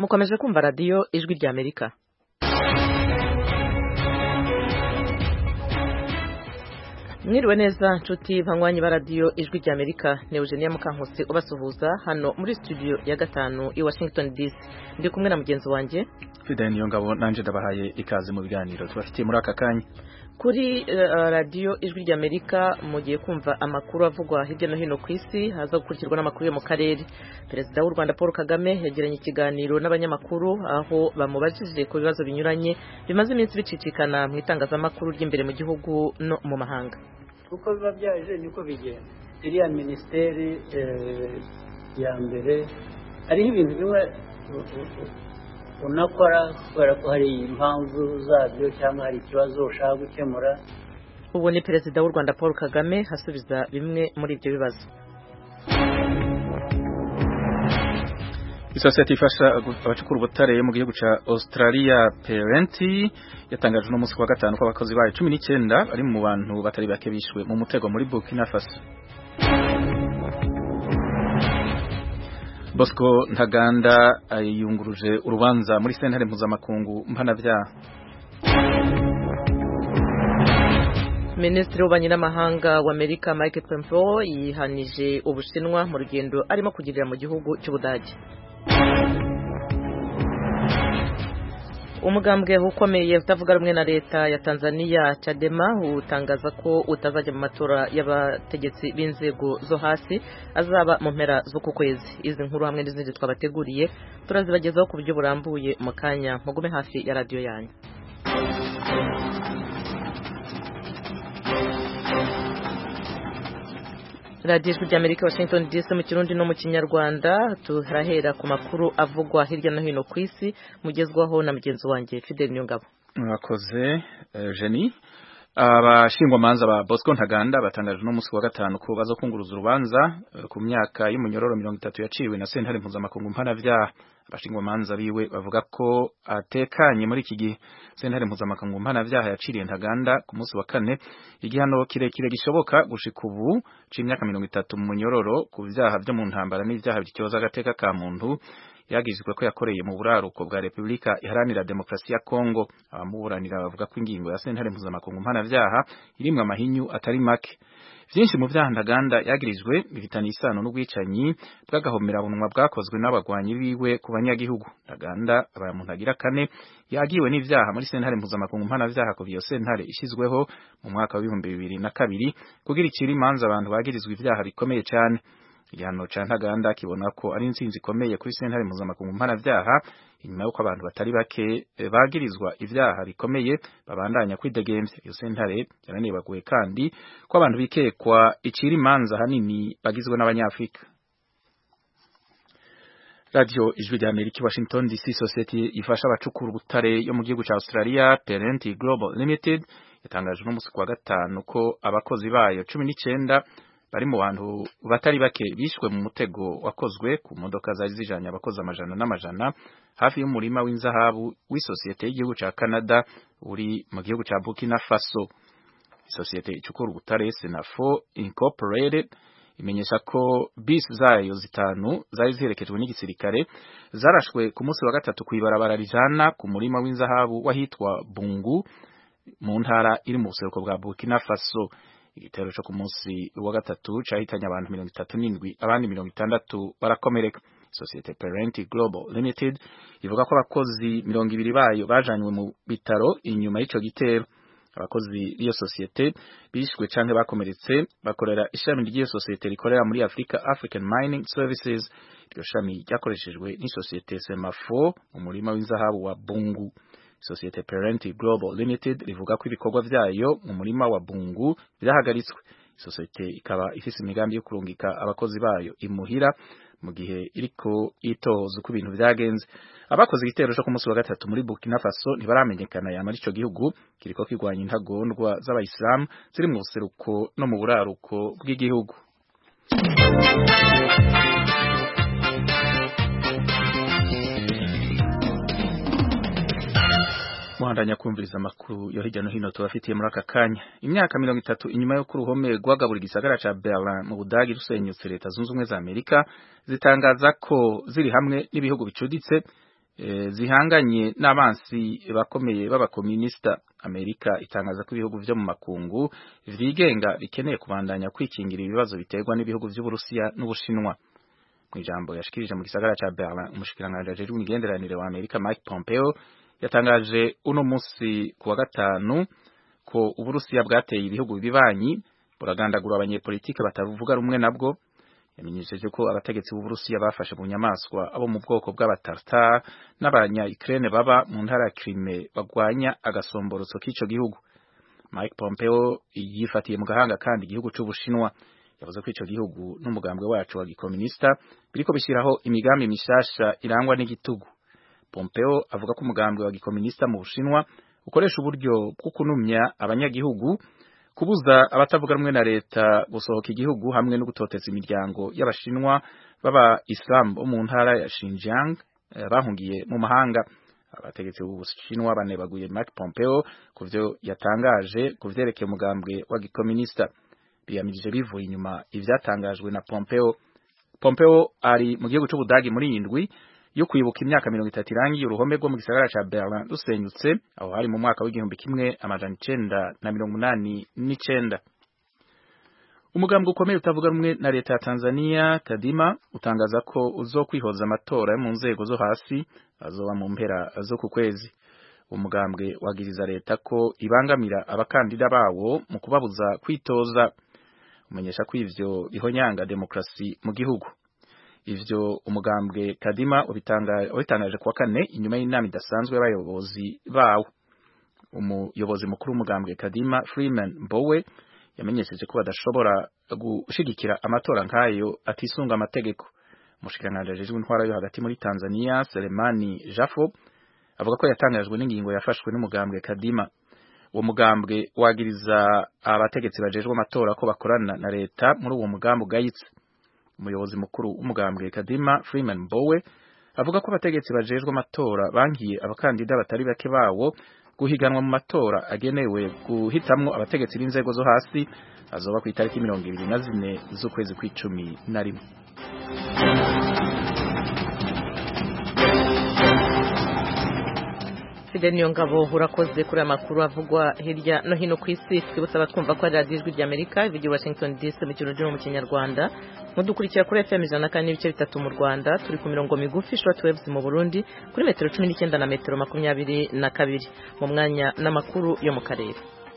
mukomeje kumva radiyo ijwi ry'Amerika. Mwiriwe neza nshuti banywanyi ba radiyo ijwi ry'Amerika, ni Eugenia Mukankusi ubasuhuza hano muri studio ya 5 i Washington DC. Ndi kumwe na mugenzi wanjye Fidel Niyongabo, nanje ndabahaye ikaze mu biganiro tubafitiye muri aka kanya. Kuri radiyo ijwi ry'Amerika mugiye kumva amakuru avugwa hirya no hino ku isi, haza gukurikirwa n'amakuru yo mu karere. Perezida w'u Rwanda Paul Kagame yagiranye ikiganiro n'abanyamakuru aho bamubajije ku bibazo binyuranye bimaze iminsi bicicikana mu itangazamakuru ry'imbere mu gihugu no mu mahanga. Uko biba byaje niko bigenda. Iriya ministeri ya mbere hariho ibintu bimwe unakora kubera ko hari impamvu zabyo cyangwa hari ikibazo ushaka gukemura. Ubu ni Perezida w'u Rwanda Paul Kagame hasubiza bimwe muri ibyo bibazo. Isosiyete ifasha abacukura ubutare mu gihugu ca Australia Perenti yatangaje no musi wa gatanu ko abakozi bayo 19 bari mu bantu batari bake bishwe mu mutego muri Burkina Faso. Bosco Ntaganda yunguruje urubanza muri sentare mpuzamakungu mpanavyaha. Minisitiri w'ububanyi n'amahanga wa Amerika Mike Pompeo yihanije Ubushinwa mu rugendo arimo kugirira mu gihugu cy'Ubudage. Umugambwe ukomeye utavuga rumwe na leta ya Tanzania Chadema utangaza ko utazajya mu matora y'abategetsi b'inzego zo hasi azaba mu mpera z'uku kwezi. Izi nkuru hamwe n'izindi twabateguriye turazibagezaho ku buryo burambuye mu kanya, mugume hafi ya radio yanyu. Radio ijwi ry'Amerika Washington DC mu Kirundi no mu Kinyarwanda. Turahera ku makuru avugwa hirya no hino ku isi mugezwaho na mugenzi wanjye Fidel Niyongabo. Mwakoze Jenny. Abashingwamanza ba Bosco Ntaganda batangaje no musi wa gatanu ko bazokunguruza urubanza ku myaka y'umunyororo 30 yaciwe na sentare mpuzamakungu mpanavyaha. Abashingwamanza biwe bavuga ko atekanye muri iki gihe. Sentare mpuzamakungu mpanavyaha yaciriye Ntaganda ku musi wa kane igihano kirekire gishoboka gushika ubu c'imyaka 30 mu munyororo ku vyaha byo mu ntambara n'ivyaha by'icyoza agateka ka muntu yagizwe ko yakoreye mu buraruko bwa Republika Iharanira Demokarasi ya Kongo. Abamuburanira bavuga ko ingingo ya sentare mpuzamakungu mpanavyaha irimwe amahinyu atari make. Vyinshi mu vyaha Ntaganda yagirijwe bifitanye isano n'ubwicanyi bw'agahomerabunwa bwakozwe n'abagwanyi biwe ku banyagihugu. Ntaganda abaye mu ntagira kane yagiwe n'ivyaha muri sentare mpuzamakungu mpanavyaha ko iyo sentare ishizweho mu mwaka wa 2002 kugira iciri imanza abantu bagirizwe ivyaha bikomeye cyane. Igihano ca Ntaganda kibona ko ari intsinzi ikomeye kuri sentare mpuzamakungu mpanavyaha inyuma y'uko abantu batari bake bagirizwa ivyaha bikomeye babandanya kwidegemvya. Iyo sentare yaranibaguye kandi ko abantu bikekwa iciri imanza hanini bagizwe n'Abanyafrika. Radio ijwi ry'Amerika Washington DC. Society ifasha abacukura ubutare yo mu gihugu ca Australia Perenti Global Limited yatangaje no musi wa gatanu ko abakozi bayo 19 bari mu bantu batari bake bishwe mu mutego wakozwe ku modoka zari zijanye abakozi amajana n'amajana hafi y'umurima w'inzahabu w'isosiyete y'igihugu ca Canada uri mu gihugu ca Burkina Faso. Isosiyete icukura ubutare Senafo Incorporated imenyesha ko bisi zayo zitanu zari ziherekejwe n'igisirikare zarashwe ku munsi wa gatatu kwibarabara rijana ku murima w'inzahabu wahitwa Bungu mu ntara iri mu buseruko bwa Burkina Faso. Igitero cyo ku munsi wa gatatu cyahitanye abantu 37 abandi 60 barakomereka. Societe Perenti Global Limited ivuga ko abakozi 200 bayo bajanywe mu bitaro inyuma y'ico gitero. Abakozi b'iyo societe bishwe canke bakomeretse bakorera ishami ry'iyo societe rikorera muri African Mining Services. Iryo shami ryakoreshejwe ni societe Semafo mu murima w'inzahabu wa Bungu. Societe Perenti Global Limited rivuga ko ibikorwa vyayo mu murima wa Bungu birahagaritswe. Societe ikaba ifise imigambi yo kurungika abakozi bayo imuhira mu gihe iriko itoza uko ibintu vyagenze. Abakoze igitero cyo ku munsi wa gatatu muri Burkina Faso ntibaramenyekana yamara ico gihugu kiriko kigwanya intagondwa z'abayisilamu ziri mu buseruko no mu buraruko bw'igihugu. Muhandanya kumviriza amakuru yo hirya no hino tubafitiye muri aka kanya. Imyaka 30 inyuma yo kuruhome rwagabura igisagara ca Berlin mu Budagi rusenyutse, Leta Zunze Ubumwe za Amerika zitangaza ko ziri hamwe n'ibihugu bicuditse zihanganye n'abansi bakomeye b'abakomunista. Amerika itangaza ko ibihugu vyo mu makungu vyigenga bikeneye kubandanya kwikingira ibibazo biterwa n'ibihugu vy'Uburusiya n'Ubushinwa. Mu ijambo yashikirije mu gisagara ca Berlin, umushikiranganje ajejwe imigenderanire wa Amerika Mike Pompeo yatangaje uno musi kuwa gatanu ko Uburusiya bwateye ibihugu bibanyi buragandagura abanyepolitike batavuga rumwe nabwo. Yamenyesheje ko abategetsi b'Uburusiya bafashe mu nyamaswa abo mu bwoko bw'abatartar n'abanya Ukraine baba mu ntara ya Crimea bagwanya agasomborotso k'ico gihugu. Mike Pompeo yifatiye mu gahanga kandi igihugu c'Ubushinwa. Yavuze ko ico gihugu n'umugambwe wacu wa gikomunista biriko bishiraho imigambi mishasha irangwa n'igitugu. Pompeo avuga ko umugambwe wa gikomunista mu Bushinwa ukoresha uburyo bwo kunumya abanyagihugu, kubuza abatavuga rumwe na leta gusohoka igihugu, hamwe no gutoteza imiryango y'abashinwa baba Islam bo mu ntara ya Xinjiang bahungiye mu mahanga. Abategetsi b'Ubushinwa banebaguye Mike Pompeo kuvyo yatangaje kuvyerekeye umugambwe wa gikomunista. Biyamirije bivuye inyuma ivyatangajwe na Pompeo. Pompeo ari mu gihugu c'Ubudagi muri indwi yo kwibuka imyaka 30 irangiye uruhome rwo mu gisagara ca Berlin rusenyutse, aho hari mu mwaka w'1989. Umugambwe ukomeye utavuga rumwe na leta ya Tanzania Kadima utangaza ko uzokwihoza amatora mu nzego zo hasi azoba mu mpera zo ku kwezi. Umugambwe wagiriza leta ko ibangamira abakandida bawo mu kubabuza kwitoza. Umenyesha ko ivyo bihonyanga demokrasi mu gihugu. Ivyo umugambwe Kadima ubitangaje kuwa kane inyuma y'inama idasanzwe y'abayobozi bawo. Umuyobozi mukuru w'umugambwe Kadima Freeman Mbowe yamenyesheje ko badashobora gushigikira amatora nkayo atisunga amategeko. Umushikiranganje ajejwe intwara yo hagati muri Tanzania Selemani Jafo avuga ko yatangajwe n'ingingo yafashwe n'umugambwe Kadima. Uwo mugambwe wagiriza abategetsi bajejwe amatora ko bakorana na leta muri uwo mugambo ugayitse. Umuyobozi mukuru w'umugambwe Kadima Freeman Mbowe avuga ko abategetsi bajejwe amatora bankiye abakandida batari bake bawo guhiganwa mu matora agenewe guhitamwo abategetsi b'inzego zo hasi azoba ku itariki 24 z'ukwezi kw'icumi. Fidel Niyongabo urakoze kuri amakuru avugwa hirya no hino ku isi. Twibutsa abatwumva ko Radio Ijwi ry'Amerika video Washington DC mu kirundi no mu Kinyarwanda, mudukurikira kuri FM 104.3 mu Rwanda, turi ku mirongo migufi shortwaves mu Burundi kuri metero 19 na metero 22. Mu mwanya n'amakuru yo mu karere.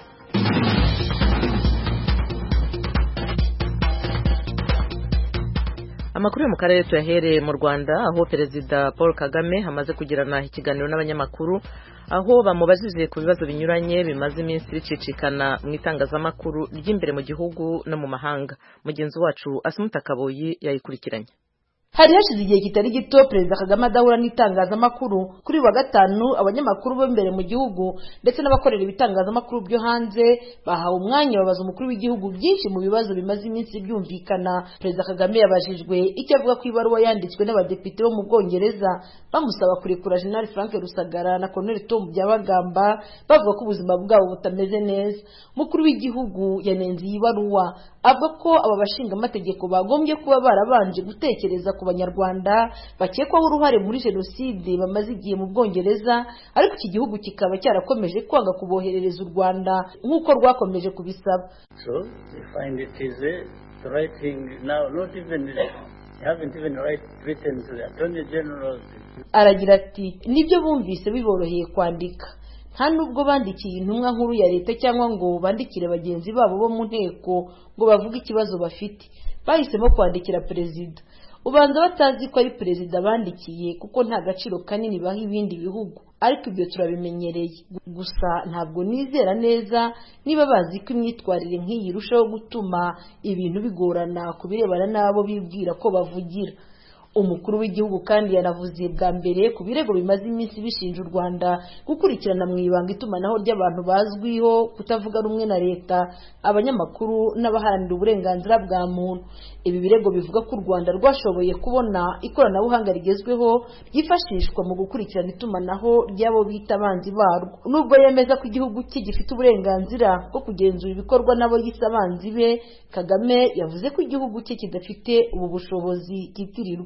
Amakuru yo mu karere tuyahere mu Rwanda, aho Perezida Paul Kagame hamaze kugirana ikiganiro n'abanyamakuru, aho bamubajije ku bibazo binyuranye bimaze iminsi bicicikana mu itangazamakuru ry'imbere mu gihugu no mu mahanga. Mugenzi wacu Asumuta Kaboyi yayikurikiranye. Hari hashize igihe kitari gito Perezida Kagame adahura n'itangazamakuru. Kuri wa gatanu abanyamakuru bo imbere mu gihugu ndetse n'abakorera ibitangazamakuru byo hanze bahawe umwanya babaza umukuru w'igihugu byinshi mu bibazo bimaze iminsi byumvikana. Perezida Kagame yabajijwe icyo avuga ku ibaruwa yanditswe n'abadepite bo mu Bwongereza bamusaba kurekura General Frank Rusagara na Colonel Tom Byabagamba bavuga ko ubuzima bwabo butameze neza. Umukuru w'igihugu yanenze iyi baruwa avuga ko aba bashinga amategeko bagombye kuba barabanje gutekereza ku Banyarwanda bakekwaho uruhare muri jenoside bamaze igihe mu Bwongereza, ariko iki gihugu kikaba cyarakomeje kwanga kuboherereza u Rwanda nk'uko rwakomeje kubisaba. So they find it is the right thing now, not even haven't even written to the Attorney General. Aragira ati nibyo bumvise biboroheye kwandika, nta nubwo bandikiye intumwa nkuru ya leta cyangwa ngo bandikire bagenzi babo bo mu nteko ngo bavuge ikibazo bafite. Bahisemo kwandikira perezida. Ubanza batazi ko ari perezida bandikiye kuko nta gaciro kanini baha ibindi bihugu, ariko ibyo turabimenyereye. Gusa ntabwo nizera neza niba bazi ko imyitwarire nk'iyi irushaho gutuma ibintu bigorana kubirebana n'abo bibwira ko bavugira. Umukuru w'igihugu kandi yanavuze bwa mbere ku birego bimaze iminsi bishinja u Rwanda gukurikirana mu ibanga itumanaho ry'abantu bazwiho kutavuga rumwe na leta, abanyamakuru n'abaharanira uburenganzira bwa muntu. Ibi birego bivuga ko u Rwanda rwashoboye kubona ikoranabuhanga rigezweho ryifashishwa mu gukurikirana itumanaho ry'abo bita abanzi barwo. Nubwo yemeza ko igihugu cye gifite uburenganzira bwo kugenzura ibikorwa n'abo yise abanzi be, Kagame yavuze ko igihugu cye kidafite ubu bushobozi kitirirwa.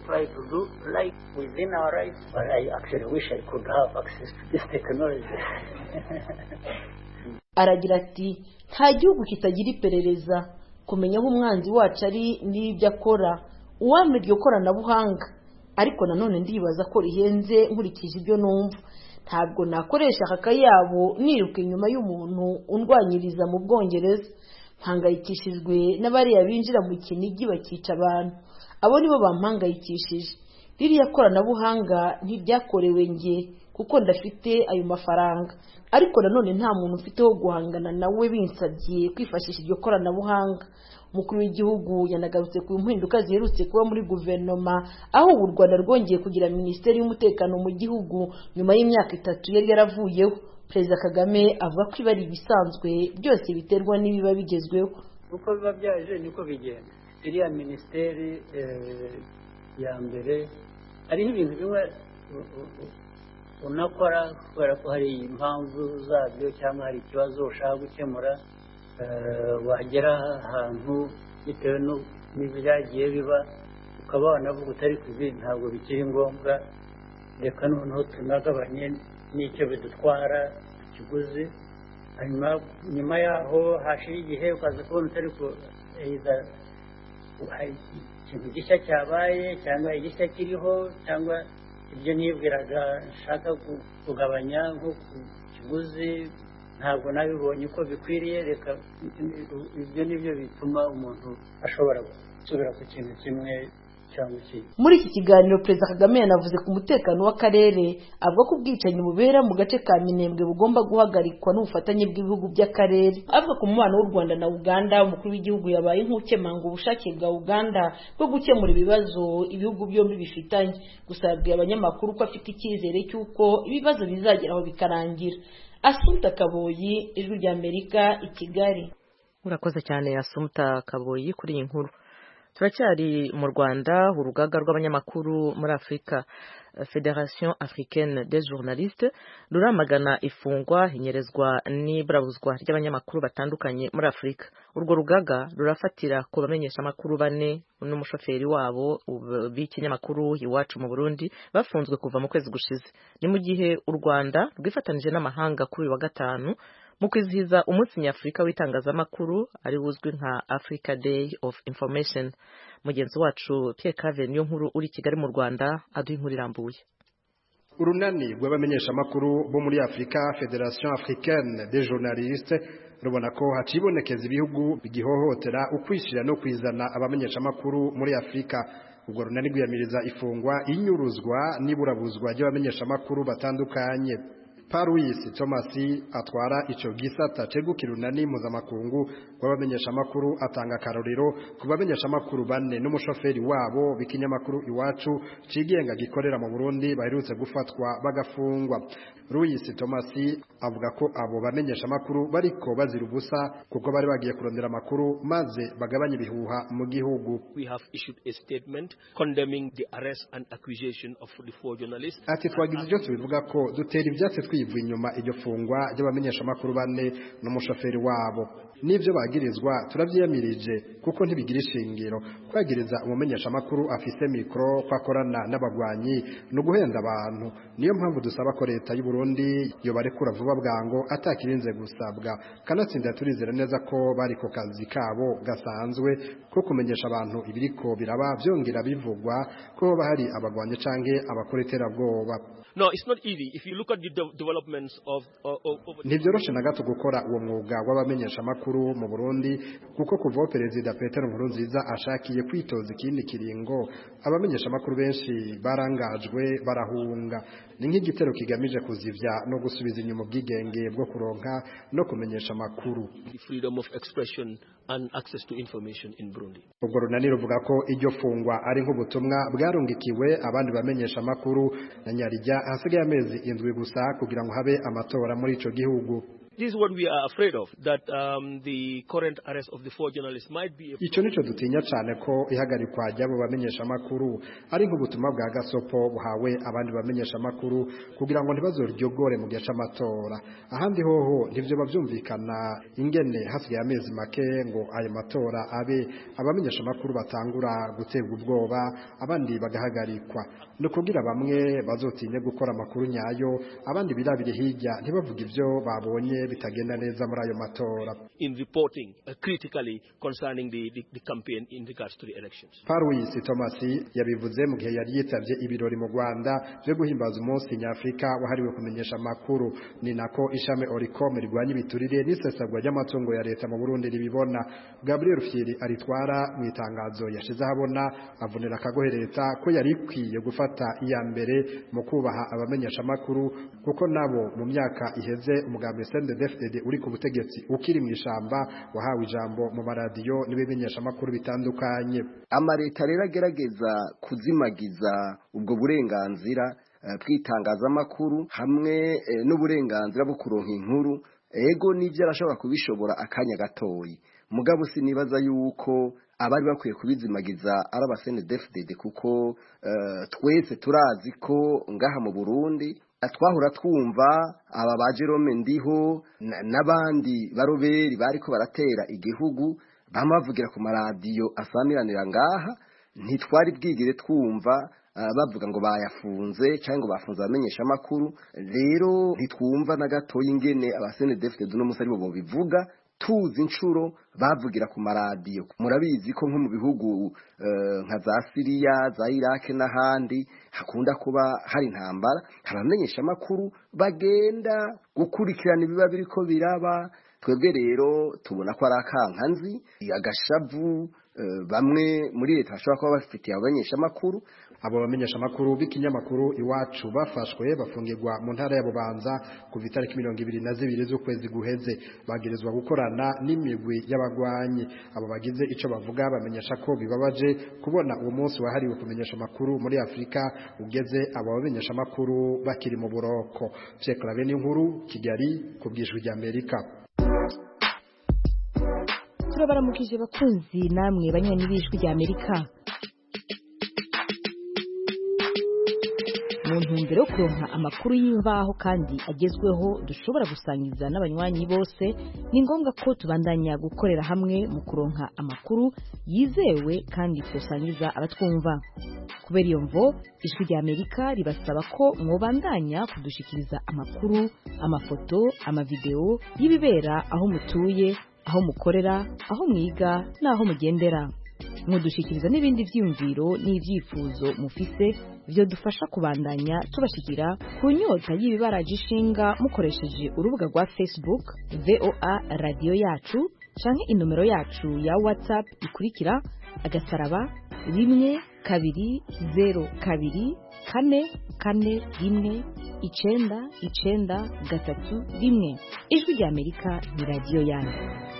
try to do like within our rights, but I actually wish I could have access to this technology. Aragira ati nta gihugu kitagira iperereza kumenya aho umwanzi wacu ari n'ibyo akora uwampa iryo koranabuhanga, ariko nanone ndibaza ko rihenze nkurikije ibyo numva. Ntabwo nakoresha akayabo niruka inyuma y'umuntu undwanyiriza mu Bwongereza. Mpangayikishijwe n'abariya binjira mu Kinigi bakica abantu, abo nibo bampangayikishije. Ririya koranabuhanga ntiryakorewe nge kuko ndafite ayo mafaranga, ariko nanone nta muntu ufite wo guhangana nawe binsabye kwifashisha iryo koranabuhanga. Umukuru w'igihugu yanagarutse ku mpinduka ziherutse kuba muri guverinoma, aho u Rwanda rwongeye kugira minisiteri y'umutekano mu gihugu nyuma y'imyaka 3 yari yaravuyeho. Perezida Kagame avuga ko iba ari ibisanzwe byose biterwa n'ibiba bigezweho. Uko biba byaje niko bigenda. Iriya minisiteri ya mbere hariho ibintu bimwe unakora kubera ko hari impamvu zabyo cyangwa hari ikibazo ushaka gukemura, wagera ahantu bitewe n'ibyagiye biba ukaba wanavuga utari kubi ntabwo bikiri ngombwa, reka noneho tunagabanye n'icyo bidutwara ikiguzi. Hanyuma nyuma yaho hashira igihe ukaza kubona utari ikintu gishya cyabaye cyangwa igishya kiriho, cyangwa ibyo nibwiraga nshaka kugabanya nko ku kiguzi ntabwo nabibonye uko bikwiriye. Reka ibyo nibyo bituma umuntu ashobora gusubira ku kintu kimwe cyangwa ikindi. Muri iki kiganiro Perezida Kagame yanavuze ku mutekano w'akarere, avuga ko ubwicanyi bubera mu gace ka Minembwe bugomba guhagarikwa n'ubufatanye bw'ibihugu by'akarere. Avuga ku mubano w'u Rwanda na Uganda, umukuru w'igihugu yabaye nk'ukemanga ubushake bwa Uganda bwo gukemura ibibazo ibihugu byombi bifitanye. Gusa yabwiye abanyamakuru ko afite icyizere cy'uko ibibazo bizageraho bikarangira. Assumpta Kaboyi, Ijwi ry'Amerika, i Kigali. Urakoze cyane Assumpta Kaboyi kuri iyi nkuru. Turacyari mu Rwanda, urugaga rw'abanyamakuru muri Afrika, Fédération Africaine des Journalistes, ruramagana ifungwa, inyerezwa n'iburabuzwa ry'abanyamakuru batandukanye muri Afrika. Urwo rugaga rurafatira ku bamenyesha amakuru 4 n'umushoferi wabo b'ikinyamakuru Iwacu mu Burundi bafunzwe kuva mu kwezi gushize. Ni mu gihe u Rwanda rwifatanije n'amahanga kuri wa gatanu mu kwizihiza umunsi nyafurika w'itangazamakuru ari uzwi nka Africa Day of Information. Mugenzi wacu Pierre Claver niyo nkuru uri Kigali mu Rwanda aduha inkuru irambuye. Urunani rw'abamenyesha amakuru bo muri Afrika, Fédération Africaine des Journalistes, rubona ko hacibonekeza ibihugu bigihohotera ukwishira no kwizana abamenyesha amakuru muri Afrika. Ubwo runani rwiyamiriza ifungwa, inyuruzwa n'iburabuzwa ry'abamenyesha amakuru batandukanye. Paruis Thomasi atwara ico gisata cegukira urunani mpuzamakungu rw'abamenyesha amakuru atanga akarorero ku bamenyesha amakuru 4 n'umushoferi wabo b'ikinyamakuru Iwacu cigenga gikorera mu Burundi baherutse gufatwa bagafungwa. Louis Thomasi avuga ko abo bamenyesha amakuru bariko bazira ubusa kuko bari bagiye kurondera amakuru maze bagabanya ibihuha mu gihugu. We have issued a statement condemning the arrest and accusation of the 4 journalists. Ati twagize ibyo tubivuga ko dutera ibyatsi twivuye inyuma iryo fungwa ry'abamenyesha amakuru 4 n'umushoferi wabo. Nivyo bagirizwa turavyiyamirije kuko ntibigira ishingiro. Kwagiriza umumenyesha amakuru afise mikro kwakorana n'abagwanyi no guhenda abantu. Niyo mpamvu dusaba ko leta y'u Burundi yo barekura vuba bwango atakirinze gusabwa. Kanatsinda turizera neza ko bari ko kazi kabo gasanzwe ko kumenyesha abantu ibiriko biraba byongera bivugwa ko bahari abagwanye canke abakoretera bwoba. No, it's not easy. If you look at the developments of Ntivyoroshe na gato gukora uwo mwuga w'abamenyesha amakuru mu Burundi kuko kuva Perezida Petero Nkurunziza ashakiye kwitoza ikindi kiringo abamenyesha amakuru benshi barangajwe barahunga. Ni nk'igitero kigamije kuzivya no gusubiza inyuma ubwigenge bwo kuronka no kumenyesha amakuru. The freedom of expression and access to information in Burundi. Ubwo runani ruvuga ko iryo fungwa ari nk'ubutumwa bwarungikiwe abandi bamenyesha amakuru na Nyarijya hasigaye amezi 7 gusa kugira ngo habe amatora muri ico gihugu. This is what we are afraid of, that the current arrest of the 4 journalists might be... Ico nico dutinya cyane ko ihagarikwa ry'abo bamenyesha makuru ari nk'ubutumwa bwa gasopo buhawe abandi bamenyesha makuru kugira ngo ntibazoryogore mu gihe c'amatora. Ahandi hoho ntivyo bavyumvikana ingene hasigaye amezi make ngo ayo matora abe abamenyesha makuru batangura guterwa ubwoba abandi bagahagarikwa. No kugira bamwe bazotinye gukora amakuru nyayo abandi birabire hirya ntibavuga ivyo babonye bitagenda neza muri ayo matora. In reporting critically concerning the campaign in regards to the elections. Paruis Thomas yabivuze mu gihe yari yitavye ibirori mu Rwanda byo guhimbaza umunsi nyafrika wahariwe kumenyesha makuru. Ni nako ishame Oricom rigwanya ibiturire n'isesagwa ry'amatungo ya leta mu Burundi ribibona. Gabriel Fieri aritwara mu itangazo yashize habona avunira akagohe leta ko yari ikwiye gufata iya mbere mu kubaha abamenyesha makuru kuko nabo mu myaka iheze umugambi CNDD-FDD uri ku butegetsi ukiri mu ishamba wahawe ijambo mu maradiyo n'ibimenyesha makuru bitandukanye. Amareta rero agerageza kuzimagiza ubwo burenganzira bw'itangaza makuru hamwe n'uburenganzira bwo kuronka inkuru ego nivyo arashobora kubishobora akanya gatoyi mugabo sinibaza yuko abari bakwiye kubizimagiza ari abasenedefdede kuko twese turazi ko ngaha mu Burundi twahura twumva aba ba Jerome Ndiho n'abandi baroberi bariko baratera igihugu bamavugira ku maradiyo asamiranira ngaha ntitwari bwigire twumva bavuga ngo bayafunze cyangwa ngo bafunze abamenyesha makuru rero ntitwumva na gato ingene abasenedefdede no musari bo bivuga tuzi incuro bavugira ku maradiyo. Murabizi ko nko mu bihugu nka za Syria za Iraq n'ahandi hakunda kuba hari intambara abamenyesha makuru bagenda gukurikirana ibiba biriko biraba. Twebwe rero tubona ko ari akankanzi agashavu bamwe muri leta bashobora kuba bafitiye abamenyesha makuru. Abo bamenyesha makuru b'ikinyamakuru Iwacu bafashwe bafungirwa mu ntara ya Bubanza kuva itariki 22 z'ukwezi guheze bagirizwa gukorana n'imigwi y'abagwanyi. Abo bagize ico bavuga bamenyesha ko bibabaje kubona uwo munsi wahariwe kumenyesha makuru muri Afrika ugeze abo bamenyesha makuru bakiri mu buroko. Pierre Claver Ninkuru, Kigali, ku bw'Ijwi ry'Amerika. Turabaramukije bakunzi namwe banywanyi b'Ijwi ry'Amerika. Mu ntumbero yo kuronka amakuru y'imvaho kandi agezweho dushobora gusangiza n'abanywanyi bose ni ngombwa ko tubandanya gukorera hamwe mu kuronka amakuru yizewe kandi tusangiza abatwumva. Kubera iyo mvo Ijwi ry'Amerika ribasaba ko mwobandanya kudushikiriza amakuru, amafoto, amavideo y'ibibera aho mutuye, aho mukorera, aho mwiga n'aho mugendera. Mudushikiriza n'ibindi vyiyumviro n'ivyifuzo mufise byo dufasha kubandanya tubashikira ku nyota y'ibibaraje ishinga mukoresheje urubuga rwa Facebook VOA Radio Yacu canke inomero yacu ya WhatsApp ikurikira agasaraba 12224441 Ijwi ry'Amerika ni radio yanyu.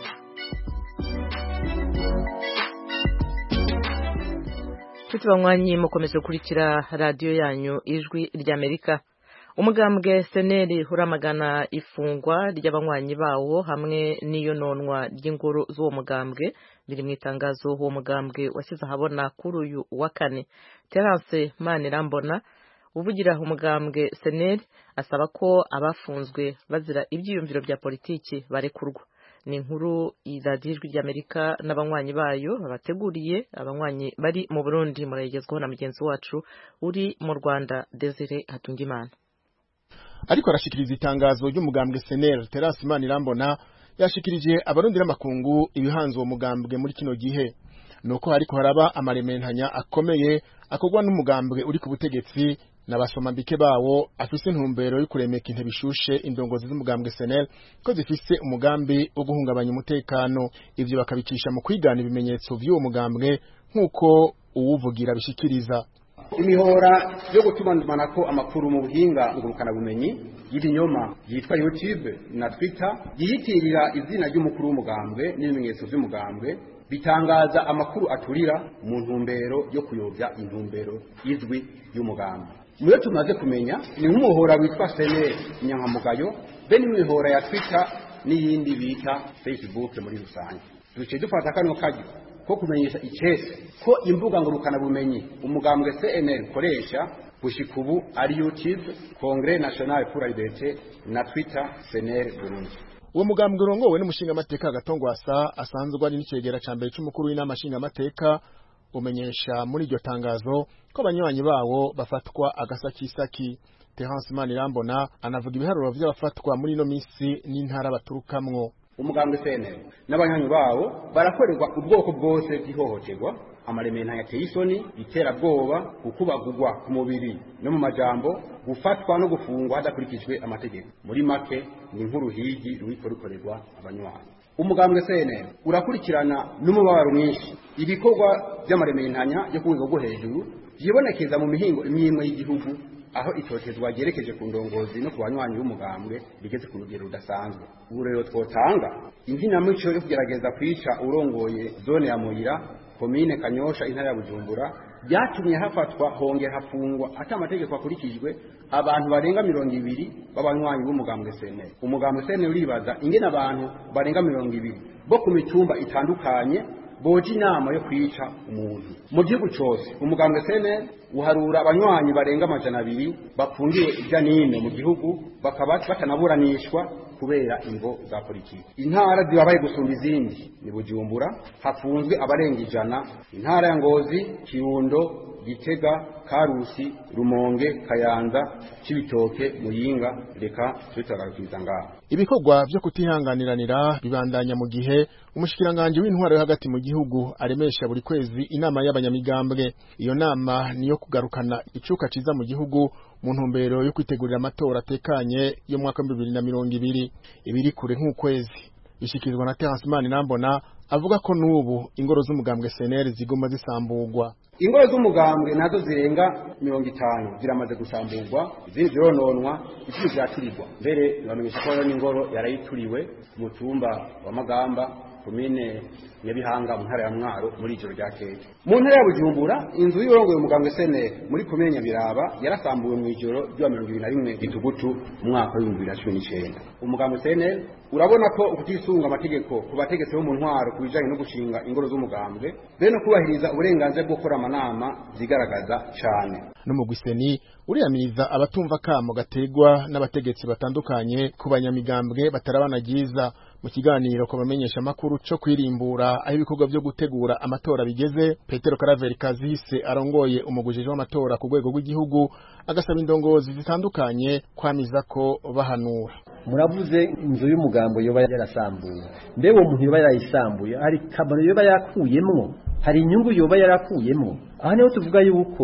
Tutubanywanyi mukomeze kurikira radio yanyu Ijwi ry'Amerika. Umugambwe Seneri uramagana ifungwa ry'abanywanyi bawo hamwe n'iyononwa ry'ingoro z'uwo mugambwe biri mu itangazo uwo mugambwe washyize ahabona kuri uyu wa kane. Terence Manirambona uvugira umugambwe Seneri asaba ko abafunzwe bazira ibyiyumviro bya politiki barekurwa. Ni inkuru y'Ijwi ry'Amerika n'abanywanyi bayo babateguriye. Abanywanyi bari mu Burundi murayigezwaho na mugenzi wacu uri mu Rwanda Desire Hatungimana. Ariko arashikiriza itangazo ry'umugambwe Seneri Terence Manirambona yashikirije abarundi n'amakungu ibihanze uwo mugambwe muri kino gihe nuko hariko haraba amarementanya akomeye akogwa n'umugambwe uri ku butegetsi n'abasoma mbike bawo afise intumbero yo kuremeka intebe bishushe indongozi z'umugambwe Seneri ko zifise umugambi wo guhungabanya umutekano. Ivyo bakabicisha mu kwigana ibimenyetso by'uwo mugambwe nk'uko uwuvugira bishikiriza. Imihora yo gutumana ko amakuru mu buhinga ngurukana bumenyi y'ibinyoma yitwa YouTube na Twitter yiyitirira izina ry'umukuru w'umugambwe n'ibimenyetso by'umugambwe bitangaza amakuru aturira mu ntumbero yo kuyobya intumbero izwi y'umugambwe. Muyo tumaze kumenya ni nk'umuhora witwa Seneri Nyankamugayo be n'imihora ya Twitter n'iyindi bita Facebook muri rusange. Duce dufata kano kajyo ko kumenyesha icese ko imbuga ngurukana bumenyi umugambwe CNL koresha gushika ubu ari YouTube, Congrès National pour la Liberté na Twitter CNL Burundi. Uwo mugambwe urongowe n'umushinga amateka Gatongwasa asanzwe ari n'icegera ca mbere c'umukuru w'inama nshinga amateka umenyesha muri iryo tangazo ko abanywanyi bawo bafatwa agasakisaki. Terence Manirambona anavuga ibiharuro vy'abafatwa muri no misi n'intara baturukamwo. Umugambwe CNL n'abanywanyi bawo barakorerwa ubwoko bwose bw'ihohoterwa, amaremena yateye isoni, iterabwoba, gukubagurwa ku mubiri no mu majambo, gufatwa no gufungwa hadakurikijwe amategeko. Muri make ni inkuru higi ruiko rukorerwa abanywanyi. Umugambwe CNL urakurikirana n'umubabaro mwinshi ibikorwa by'amarementanya yo kuwiga rwo hejuru yibonekeza mu mihingo imyimwe y'igihugu, aho itotezwa gerekeje ku ndongozi no ku banywanyi b'umugambwe bigeze ku rugero rudasanzwe. Ubu rero twotanga inkinamico yo kugerageza kwica urongoye zone ya Muyira, komine Kanyosha, intara ya Bujumbura, byatumye hafatwa hongera hafungwa ata amategeko akurikijwe abantu barenga 200 b'abanywanyi b'umugambwe CNL. Umugambwe CNL uribaza ingene abantu barenga 200 bo ku mitumba itandukanye boje inama yo kwica umuntu. Mu gihugu cyose umugambwe CNL uharura abanywanyi barenga 200 bafungiwe ijyanine mu gihugu, bakaba batanaburanishwa kubera imvo za politiki. Intara zibabaye gusumba izindi ni Bujumbura, hafunzwe abarenga 100, intara ya Ngozi, Kirundo, Gitega, Karusi, Rumonge, Kayanza, Cibitoke, Muyinga. Reka tutagarukiza ngaho. Ibikorwa byo kutihanganiranira bibandanya mu gihe umushikiranganje w'intwaro yo hagati mu gihugu aremesha buri kwezi inama y'abanyamigambwe. Iyo nama niyo kugarukana icuka ciza mu gihugu mu ntumbero yo kwitegurira amatora atekanye yo mwaka 2020. Ibiri kure nk'ukwezi bishikirizwa na Terence Manirambona avuga ko nubu ingoro z'umugambwe CNL zigoma zisamburwa. Ingoro z'umugambwe nazo zirenga 50 ziramaze gusamburwa, izindi zirononwa, izindi zaturirwa. Mbere bamenyesha ko n'ingoro yarayituriwe mu tumba wa Magamba, komine Nyabihanga mu ntara ya Mwaro muri ijoro rya keke. Mu ntara ya Bujumbura inzu y'urongoye umugambwe CNL muri komine Nyabiraba yarasambuwe mu ijoro rya 2021 gitugutu mu mwaka wa 2019. Umugambwe CNL urabona ko ukutisunga amategeko ku bategetsi bo mu ntwaro kubijanye no gushinga ingoro z'umugambwe bene kubahiriza uburenganzira bwo gukora amanama zigaragaza cyane. No mu Gwiseni uriyamiriza abatumva kamo gategwa n'abategetsi batandukanye ku banyamigambwe batarabanagiza. Mu kiganiro ko bamenyesha makuru cyo kwirimbura aho ibikorwa byo gutegura amatora bigeze, Petero Karaveri Kazihise arongoye umugujije w'amatora ku rwego rw'igihugu agasaba indongozi zitandukanye kwamiza ko bahanura. Muravuze inzu y'umugambo yoba yarasambuye, mbe uwo muntu yoba yarayisambuye hari kamaro yoba yakuyemwo, hari inyungu yoba yarakuyemwo. Aha niho tuvuga yuko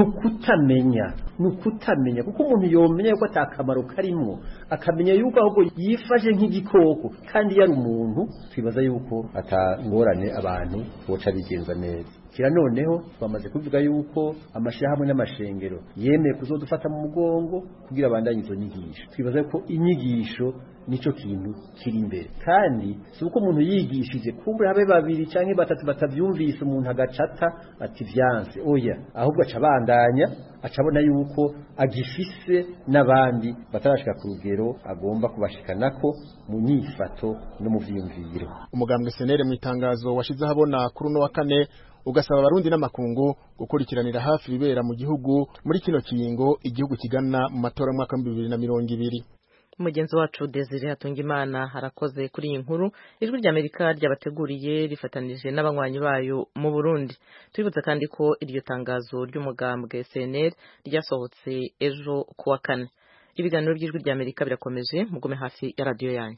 nukutamenya kuko umuntu yomenya yuko atakamaro karimwo, akamenya yuko ahubwo yifashe nk'igikoko kandi yari umuntu, twibaza yuko atangorane abantu boca bigenza neza. Kira noneho twamaze kuvuga yuko amashyirahamwe n'amashengero yemeye kuzodufata mu mugongo kugira abandanye izo nyigisho. Twibaza ko inyigisho nico kintu kiri imbere, kandi si uko umuntu yigishije kumbura habe babiri canke batatu batavyumvise umuntu agacata ati vyanse, oya, ahubwo acabandanya acabona yuko agifise n'abandi batarashika ku rugero agomba kubashikanako mu nyifato no mu vyiyumviro. Umugambwe CNL mu itangazo washize habona kuri uno wa kane ugasaba abarundi n'amakungu gukurikiranira hafi bibera mu gihugu muri kino kiringo igihugu kigana mu matora mwaka 2020. Mugenzi wacu Desire Hatungimana harakoze kuri iyi nkuru. Ijwi ry'Amerika ryabateguriye rifatanije n'abanywanyi bayo mu Burundi. Twibuze kandi ko iryo tangazo ry'umugambwe CNL ryasohotse ejo kuwa kane. Ibiganiro by'Ijwi ry'Amerika birakomeje, mugume hafi ya radio yanyu.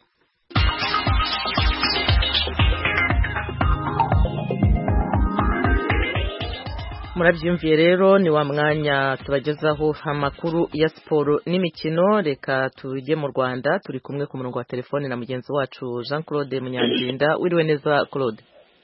Murabyumviye rero ni wa mwanya tubagezaho amakuru ya siporo n'imikino. Reka tujye mu Rwanda, turi kumwe ku murongo wa telefone na mugenzi wacu Jean Claude Munyandinda. Wiriwe neza Claude?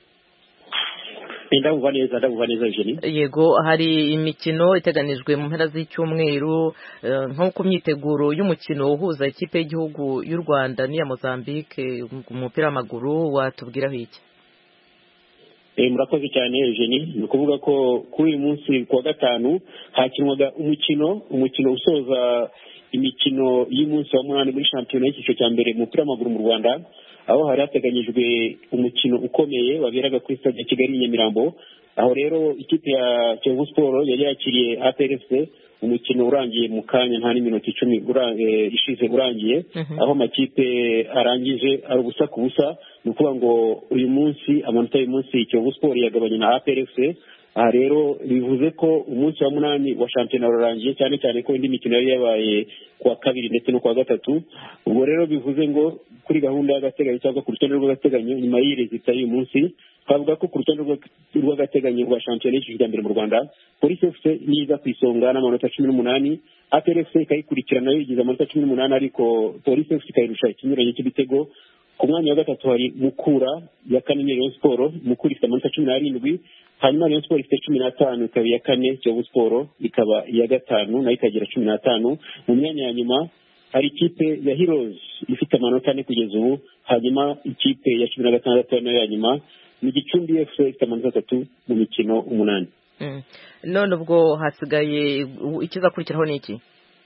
Ndavuga neza Jenny. Yego, hari imikino iteganijwe mu mpera z'icyumweru nko ku myiteguro y'umukino uhuza ikipe y'igihugu y'u Rwanda n'iya Mozambique mu mupira w'amaguru, watubwiraho iki? Murakoze cyane Jenny. Ni ukuvuga ko kuri uyu munsi kuwa gatanu hakinwaga umukino usoza imikino y'umunsi wa munani muri shampiyona y'icyiciro cya mbere mu mupira w'amaguru mu Rwanda, aho hari hateganyijwe umukino ukomeye waberaga kuri stade ya Kigali Nyamirambo. Aho rero ikipe ya Kiyovu Sport yari yakiriye APRFC, umukino urangiye mu kanya nta n'iminota 10 ishize urangiye, aho amakipe arangije ari ubusa ku busa. Ni ukuvuga ngo uyu munsi amanota y'uyu munsi Kiyovu Sport yagabanye na APRFC. Aha rero bivuze ko umunsi wa munani wa shampiyona urangiye, cyane cyane ko indi mikino yari yabaye kuwa kabiri ndetse no kuwa gatatu. Ubwo rero bivuze ngo kuri gahunda y'agateganyo cyangwa ku rutonde rw'agateganyo nyuma y'irezita y'uyu munsi, twavuga ko ku rutonde rw'agateganyo rwa shampiyona y'icyiciro cya mbere mu Rwanda, Police FC niza ku isonga n'amanota 18, APRFC ikayikurikirana nayo igize amanota 18, ariko Police FC ikayirusha ikinyuranyo cy'ibitego. Ku mwanya wa gatatu hari Mukura ya kane ni Rayon Sport, Mukura ifite amanota 17, hanyuma Rayon Sport ifite 15, ikaba iya kane, Kiyovu Sport ikaba iya gatanu nayo ikagira 15. Mu myanya ya nyuma hari ikipe ya Heroes ifite amanota 4 kugeza ubu, hanyuma ikipe ya 16 nayo ya nyuma ni Gicumbi FC ifite amanota 3 mu mikino 8. None ubwo hasigaye ikizakurikiraho ni iki?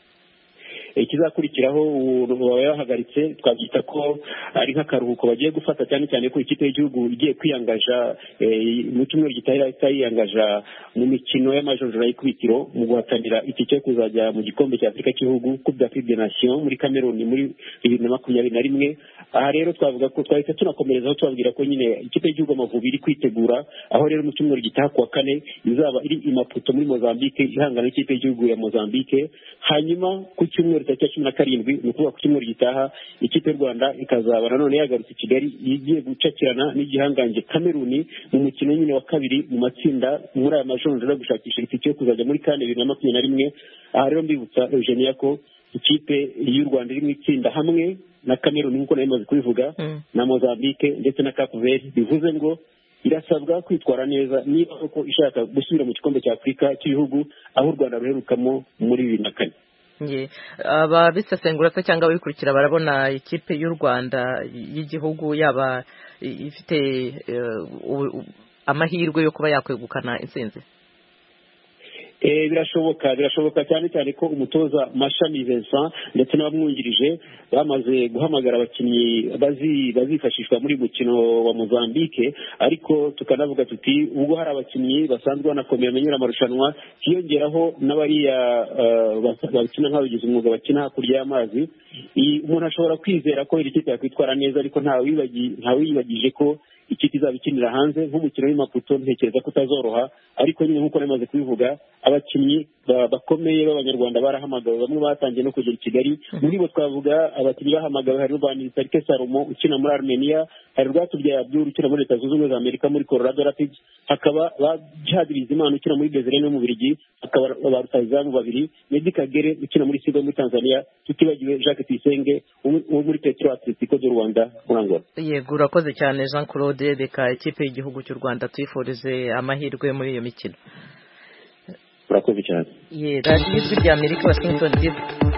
Ikizakurikiraho baba yahagaritse, twabyita ko ari nk'akaruhuko bagiye gufata, cyane cyane ko ikipe y'igihugu igiye kwiyangaja mu cyumweru gitahira itayiyangaja mu mikino y'amajonjora y'ikubitiro mu guhatanira itike kuzajya mu gikombe cya Afrika cy'igihugu Coupe d'Afrique des Nations muri Cameroon muri 2021. Aha rero twavuga ko twahita tunakomerezaho tubabwira ko nyine ikipe y'igihugu Amavubi iri kwitegura, aho rero mu cyumweru gitaha kuwa kane izaba iri i Maputo muri Mozambique ihangana n'ikipe y'igihugu ya Mozambique. Hanyuma ku cyumweru cya 17 ni ukuvuga ku cyumweru gitaha ikipe y'u Rwanda ikazaba nanone yagarutse Kigali igiye gucakirana n'igihangange Cameroon mu mukino nyine wa kabiri mu matsinda muri aya majonjora gushakisha itike yo kuzajya muri CAN 2021. Aha rero mbibutsa Eugenia ko ikipe y'u Rwanda iri mu itsinda hamwe na Cameroon nk'uko nayo imaze kubivuga na Mozambique ndetse na Cape Verde. Bivuze ngo irasabwa kwitwara neza niba koko ishaka gusubira mu gikombe cya Afrika cy'ibihugu aho u Rwanda ruherukamo muri 2004. Ababisesengura se cyangwa ababikurikira barabona ikipe y'u Rwanda y'igihugu yaba ifite amahirwe yo kuba yakwegukana intsinzi? Birashoboka cyane cyane ko umutoza Mashami Vincent ndetse n'abamwungirije bamaze guhamagara abakinnyi bazifashishwa muri mukino wa Mozambique, ariko tukanavuga tuti ubwo hari abakinnyi basanzwe banakomeye amenyera amarushanwa, hiyongeraho n'abariya bakina nk'abagize umwuga bakina hakurya y'amazi. Umuntu ashobora kwizera ko iri kipe yakwitwara neza, ariko ntawiyibagije ko ikipe izaba ikinira hanze nk'umukino w'Imaputo. Ntekereza ko utazoroha, ariko nyine nk'uko namaze kubivuga abakinnyi bakomeye b'abanyarwanda barahamagawe, bamwe batangiye no kugera i Kigali. Muri bo twavuga abakinnyi bahamagawe hari Rwanda Salomo ukina muri Armenia, hari Rwatubyaye Abdul ukina muri Leta Zunze Ubumwe za Amerika muri Colorado Rapids, hakaba Djihad Bizimana ukina muri Bezerene mu Bubiligi, hakaba ba rutahizamu babiri Medi Kagere ukina muri Sigo muri Tanzania, tutibagiwe Jacques Tuyisenge wo muri Petro Atletico de Rwanda muri Angola. Yego, urakoze cyane Jean Claude. Reka ikipe y'igihugu cy'u Rwanda tuyifurize amahirwe muri iyo mikino. Urakoze cyane. Radio Ijwi ry'Amerika, Washington DC.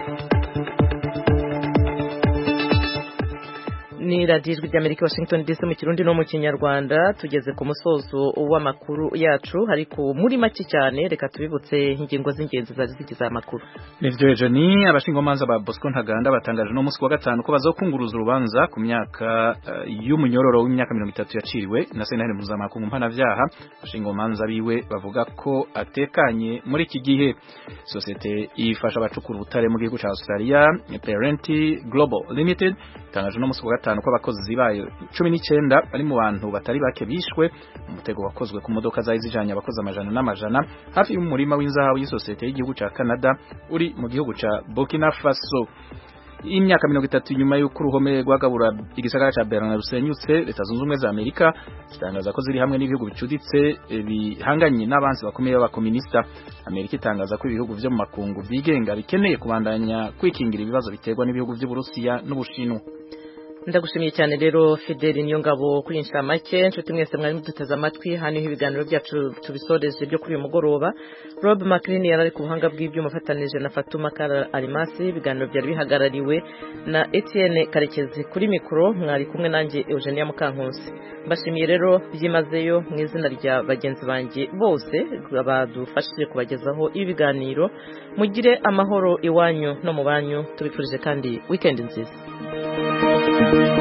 Ni Radio Ijwi ry'Amerika, Washington DC mu Kirundi no mu Kinyarwanda. Tugeze ku musozo w'amakuru yacu, ariko muri make cyane reka tubibutse ingingo z'ingenzi zari zigize amakuru. Nivyo Eugenie, abashingomanza ba Bosco Ntaganda batangaje no musi wa gatanu ko bazokunguruza urubanza ku myaka y'umunyororo w'imyaka 30 yaciriwe na sentare mpuzamakungu mpanavyaha. Abashingomanza biwe bavuga ko atekanye muri iki gihe. Societe ifasha abacukura ubutare mu gihugu ca Australia, Perenti Global Limited, itangaje no musi wa gatanu ko abakozi bayo 19 bari mu bantu batari bake bishwe umutego wakozwe ku modoka zari zijanye abakozi amajana n'amajana hafi y'umurima w'inzahabu y'isosiyete y'igihugu ca Canada uri mu gihugu ca Burkina Faso. Imyaka 30 nyuma y'uko uruhome rwagabura igisagara ca Berlin rusenyutse, Leta Zunze Ubumwe za Amerika zitangaza ko ziri hamwe n'ibihugu bicuditse bihanganye n'abansi bakomeye b'abakomunista. Amerika itangaza ko ibihugu vyo mu makungu vyigenga bikeneye kubandanya kwikingira ibibazo biterwa n'ibihugu vy'Uburusiya n'Ubushinwa. ndagushimiye cyane rero Fideli Niyongabo kuri inshamake nshuti mwese mwari muduteze amatwi hano ibiganiro byacu tubisoreje byo kuri uyu mugoroba. Rob McLean yari ku buhanga bw'ibyuma afatanije na Fatuma Kara Alimasi. Ibiganiro byari bihagarariwe na Etienne Karekezi kuri mikoro, mwari kumwe nanjye Eugenia Mukankusi. Mbashimiye rero byimazeyo mu izina rya bagenzi banjye bose badufashije kubagezaho ibiganiro. Mugire amahoro iwanyu no mu banyu, tubifurije kandi weekend nziza.